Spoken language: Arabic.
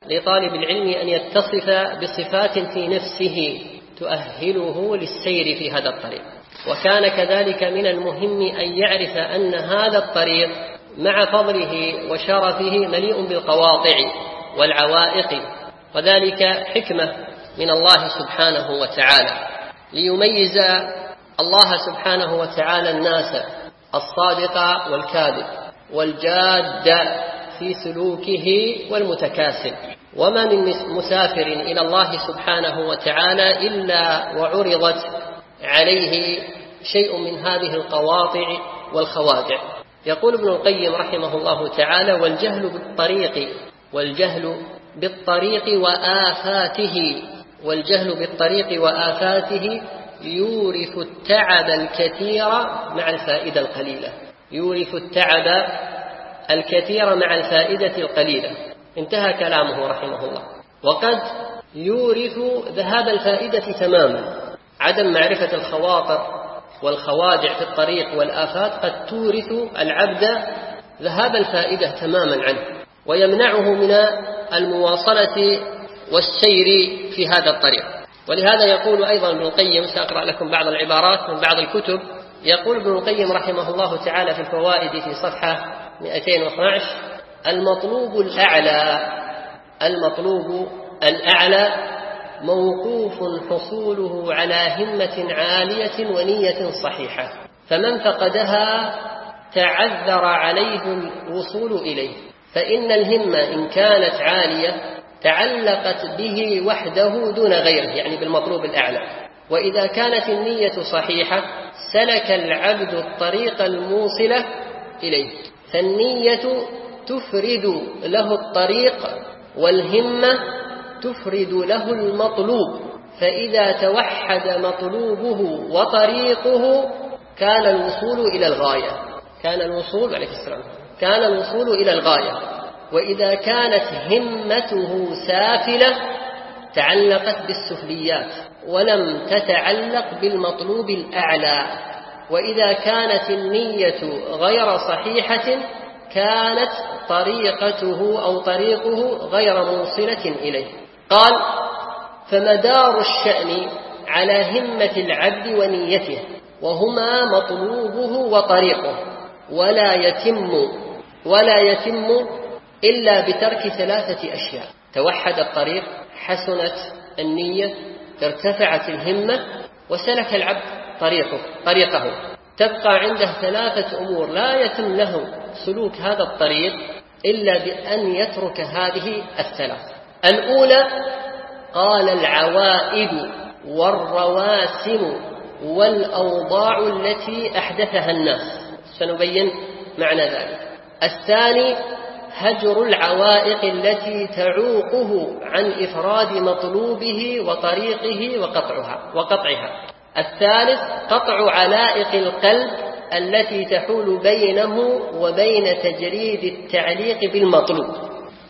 لطالب العلم أن يتصف بصفات في نفسه تؤهله للسير في هذا الطريق. وكان كذلك من المهم أن يعرف أن هذا الطريق مع فضله وشرفه مليء بالقواطع والعوائق، وذلك حكمة من الله سبحانه وتعالى ليميز الله سبحانه وتعالى الناس الصادق والكاذب والجاد في سلوكه والمتكاسل. وما من مسافر إلى الله سبحانه وتعالى إلا وعرضت عليه شيء من هذه القواطع والخوادع. يقول ابن القيم رحمه الله تعالى: والجهل بالطريق وآفاته يورث التعب الكثير مع الفائدة القليلة. انتهى كلامه رحمه الله. وقد يورث ذهاب الفائدة تماما. عدم معرفة الخواطر والخوادع في الطريق والآفات قد تورث العبد ذهاب الفائدة تماما عنه، ويمنعه من المواصلة والسير في هذا الطريق. ولهذا يقول أيضا ابن القيم، سأقرأ لكم بعض العبارات من بعض الكتب. يقول ابن القيم رحمه الله تعالى في الفوائد في صفحة 212: المطلوب الأعلى موقوف حصوله على همة عالية ونية صحيحة، فمن فقدها تعذر عليه الوصول إليه، فإن الهمة إن كانت عالية تعلقت به وحده دون غيره، يعني بالمطلوب الأعلى. وإذا كانت النية صحيحة سلك العبد الطريق الموصلة إليه، فالنية تفرد له الطريق والهمة تفرد له المطلوب، فإذا توحد مطلوبه وطريقه كان الوصول إلى الغاية. وإذا كانت همته سافلة تعلقت بالسفليات ولم تتعلق بالمطلوب الأعلى. وإذا كانت النية غير صحيحة كانت طريقه غير موصلة إليه. قال: فمدار الشأن على همة العبد ونيته، وهما مطلوبه وطريقه، ولا يتم إلا بترك 3 أشياء: توحد الطريق، حسنت النية، ارتفعت الهمة، وسلك العبد طريقه. تبقى عنده 3 أمور لا يتم له سلوك هذا الطريق إلا بأن يترك هذه 3. الأولى: قال العوائد والرواسم والأوضاع التي أحدثها الناس، سنبين معنى ذلك. الثاني: هجر العوائق التي تعوقه عن إفراد مطلوبه وطريقه وقطعها. الثالث: قطع علائق القلب التي تحول بينه وبين تجريد التعليق بالمطلوب.